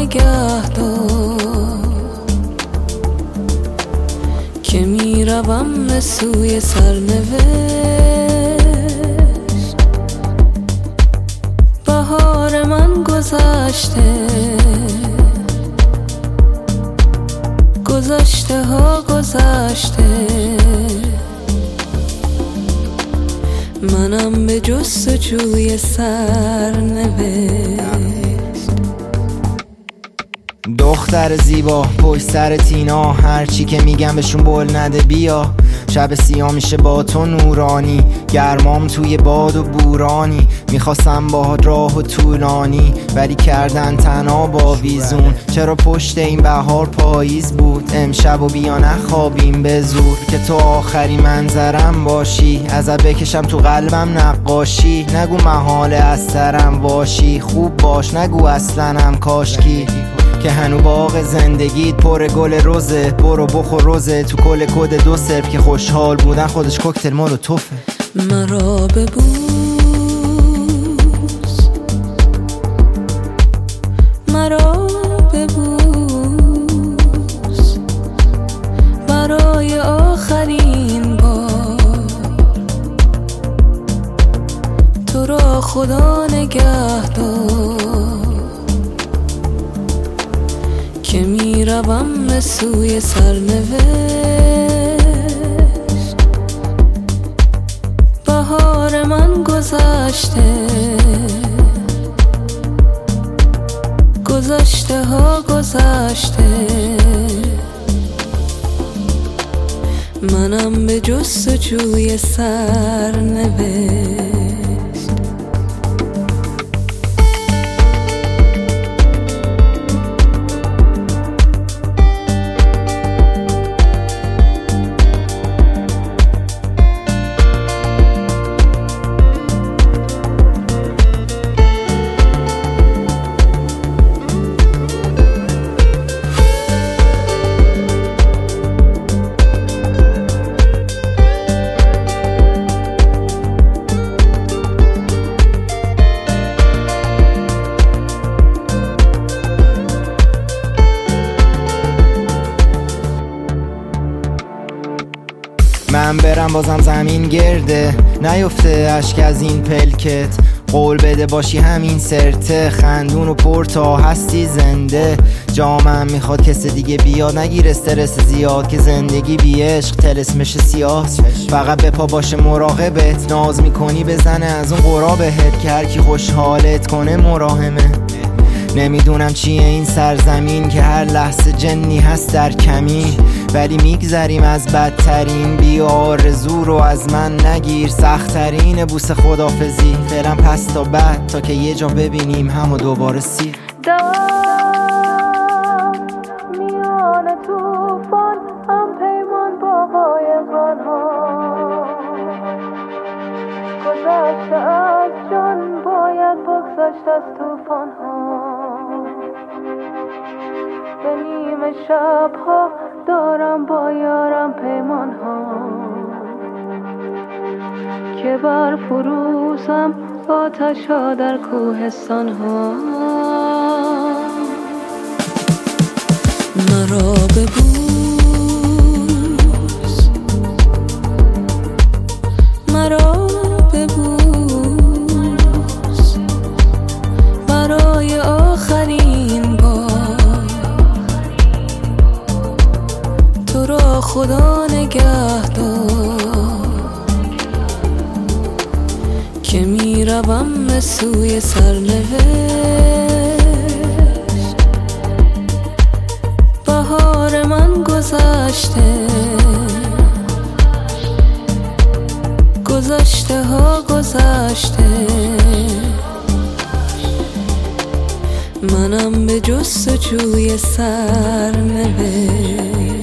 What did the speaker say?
نگه دار که میروم به سوی سرنوشت. بهار من گذشته، گذشته ها گذشته، منم به جستجوی سرنوشت. دختر زیبا پشت سر تینا، هرچی که میگم بهشون بول نده بیا. شب سیاه میشه با تو نورانی، گرمام توی باد و بورانی. میخواستم باهات راه و طولانی، ولی کردن تنها با ویزون. چرا پشت این بهار پاییز بود، امشب و بیا نخوابیم به زور. که تو آخری منظرم باشی، ازت بکشم تو قلبم نقاشی. نگو محاله از سرم باشی، خوب باش نگو اصلا کاشکی. که هنو باغ زندگیت پر گل روزه، برو بخور روزه تو کل کد 2 صرف. که خوشحال بودن خودش کوکتل مولوتوفه. مرا ببوس، مرا ببوس، برای آخرین بار. تو را خدا نگه دار که میروم به سوی سرنوشت. بهار من گذشته، گذشته ها گذشته، منم به جستجوی سرنوشت. من برم بازم زمین گرده، نیفته اشک از این پلکت. قول بده باشی همین سرته، خندون و پر تا هستی زنده. جامم میخواد کس دیگه بیاد، نگیر استرس زیاد. که زندگی بی عشق طلسمش سیاه، فقط به پا باشه مراقبت. ناز میکنی بزنه از اون قرا بهت، که هرکی خوشحالت کنه مراهمه. نمیدونم چیه این سرزمین، که هر لحظه جنی هست در کمین. ولی میگذریم از بدترین، بی آرزو رو از من نگیر. سخت‌ترین بوس خدافزی فعلا پس تا بعد، تا که یه جا ببینیم همو دوباره سیر. میان توفان هم پیمان با قایقران‌ها، گذشته از جان باید بگذشت از توفان‌ها. به نیمه شب‌ها دارم با یارم پیمان‌ها، که بر فروزم آتش‌ها در کوهستان‌ها. مرا ببوس، مرا ببوس، برای آخرین بار. تو را خدا نگه دار که میروم به سوی سرنوشت. بهار من گذشته، گذشته ها گذشته، منم به جستجوی سرنوشت.